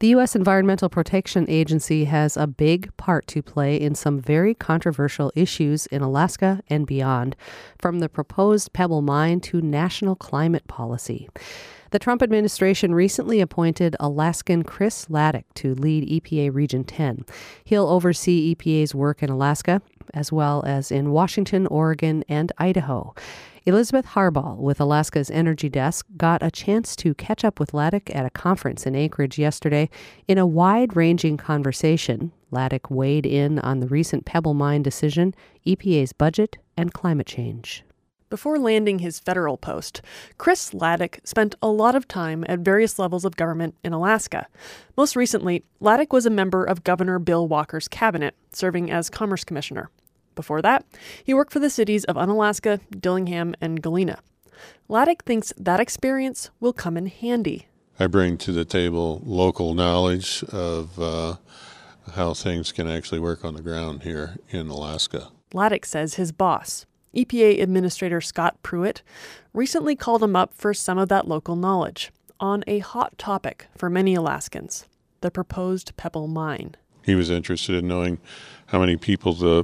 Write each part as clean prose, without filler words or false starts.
The U.S. Environmental Protection Agency has a big part to play in some very controversial issues in Alaska and beyond, from the proposed Pebble Mine to national climate policy. The Trump administration recently appointed Alaskan Chris Laddick to lead EPA Region 10. He'll oversee EPA's work in Alaska, as well as in Washington, Oregon, and Idaho. Elizabeth Harbaugh with Alaska's Energy Desk got a chance to catch up with Laddick at a conference in Anchorage yesterday. In a wide-ranging conversation, Laddick weighed in on the recent Pebble Mine decision, EPA's budget, and climate change. Before landing his federal post, Chris Laddick spent a lot of time at various levels of government in Alaska. Most recently, Laddick was a member of Governor Bill Walker's cabinet, serving as Commerce Commissioner. Before that, he worked for the cities of Unalaska, Dillingham, and Galena. Laddick thinks that experience will come in handy. I bring to the table local knowledge of how things can actually work on the ground here in Alaska. Laddick says his boss, EPA Administrator Scott Pruitt, recently called him up for some of that local knowledge on a hot topic for many Alaskans, the proposed Pebble Mine. He was interested in knowing how many people the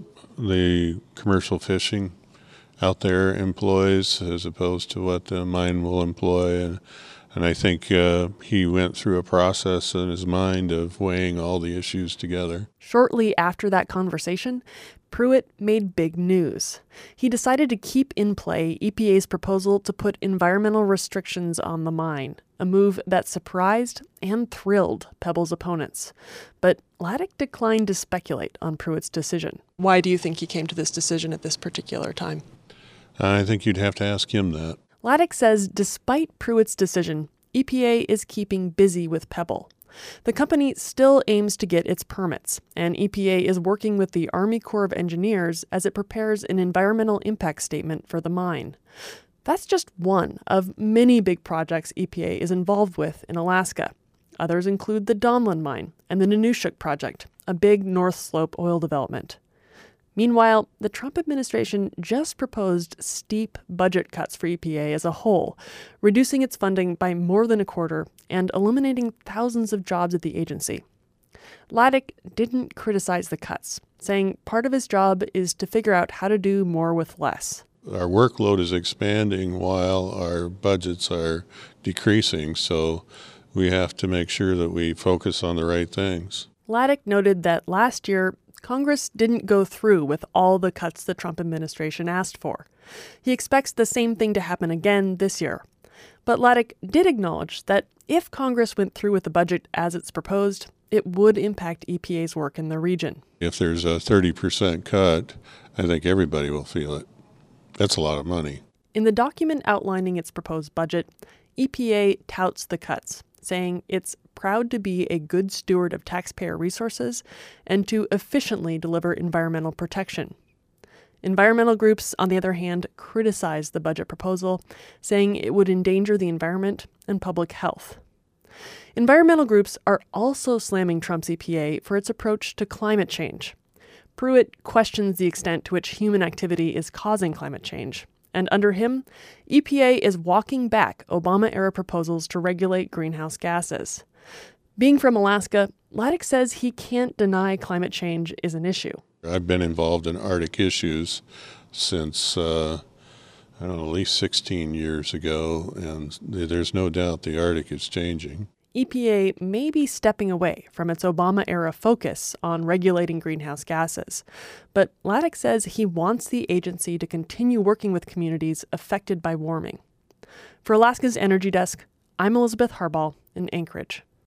commercial fishing out there employs as opposed to what the mine will employ. And I think he went through a process in his mind of weighing all the issues together. Shortly after that conversation, Pruitt made big news. He decided to keep in play EPA's proposal to put environmental restrictions on the mine, a move that surprised and thrilled Pebble's opponents. But Laddick declined to speculate on Pruitt's decision. Why do you think he came to this decision at this particular time? I think you'd have to ask him that. Laddick says despite Pruitt's decision, EPA is keeping busy with Pebble. The company still aims to get its permits, and EPA is working with the Army Corps of Engineers as it prepares an environmental impact statement for the mine. That's just one of many big projects EPA is involved with in Alaska. Others include the Donlin Mine and the Nanushuk Project, a big North Slope oil development. Meanwhile, the Trump administration just proposed steep budget cuts for EPA as a whole, reducing its funding by more than a quarter and eliminating thousands of jobs at the agency. Laddick didn't criticize the cuts, saying part of his job is to figure out how to do more with less. Our workload is expanding while our budgets are decreasing, so we have to make sure that we focus on the right things. Laddick noted that last year, Congress didn't go through with all the cuts the Trump administration asked for. He expects the same thing to happen again this year. But Laddick did acknowledge that if Congress went through with the budget as it's proposed, it would impact EPA's work in the region. If there's a 30% cut, I think everybody will feel it. That's a lot of money. In the document outlining its proposed budget, EPA touts the cuts, saying it's proud to be a good steward of taxpayer resources and to efficiently deliver environmental protection. Environmental groups, on the other hand, criticize the budget proposal, saying it would endanger the environment and public health. Environmental groups are also slamming Trump's EPA for its approach to climate change. Pruitt questions the extent to which human activity is causing climate change. And under him, EPA is walking back Obama-era proposals to regulate greenhouse gases. Being from Alaska, Laddick says he can't deny climate change is an issue. I've been involved in Arctic issues since, at least 16 years ago, and there's no doubt the Arctic is changing. EPA may be stepping away from its Obama-era focus on regulating greenhouse gases, but Laddick says he wants the agency to continue working with communities affected by warming. For Alaska's Energy Desk, I'm Elizabeth Harbaugh in Anchorage.